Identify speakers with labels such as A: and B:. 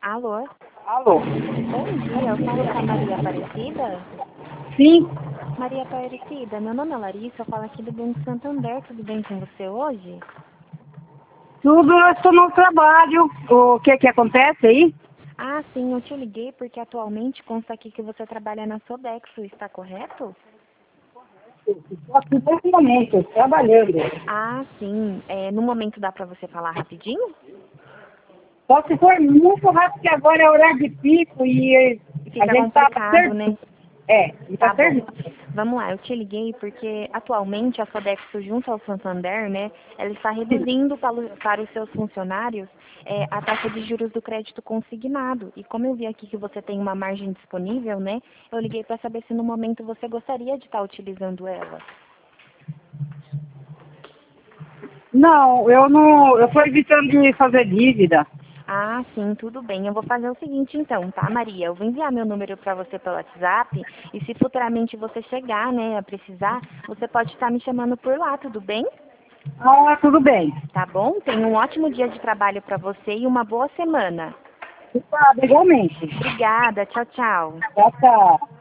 A: Alô?
B: Alô?
A: Bom dia, eu falo com a Maria Aparecida.
B: Sim,
A: Maria Aparecida, meu nome é Larissa, eu falo aqui do Banco Santander, tudo bem com você hoje?
B: tudo, eu estou no trabalho. O que que acontece aí?
A: Ah, sim, eu te liguei porque atualmente consta aqui que você trabalha na Sodexo, está correto?
B: Estou aqui nesse momento, trabalhando.
A: Ah, sim, no momento dá pra você falar rapidinho?
B: Só se for muito rápido, que agora é horário de pico e a
A: Fica
B: gente está
A: complicado, né?
B: servindo. É, e está
A: Tá bom.
B: servindo.
A: Vamos lá, eu te liguei porque atualmente a Sodexo junto ao Santander, né, ela está
B: Sim.
A: reduzindo para os seus funcionários a taxa de juros do crédito consignado. E como eu vi aqui que você tem uma margem disponível, né, eu liguei para saber se no momento você gostaria de estar utilizando ela.
B: Não, eu não, eu estou evitando de fazer dívida.
A: Ah, sim, tudo bem. Eu vou fazer o seguinte então, tá, Maria? Eu vou enviar meu número para você pelo WhatsApp e se futuramente você chegar, né, a precisar, você pode estar me chamando por lá, tudo bem?
B: Ah, tudo bem.
A: Tá bom? Tenha um ótimo dia de trabalho para você e uma boa semana.
B: Tá, legalmente.
A: Obrigada. Tchau, tchau.
B: Tchau, tchau.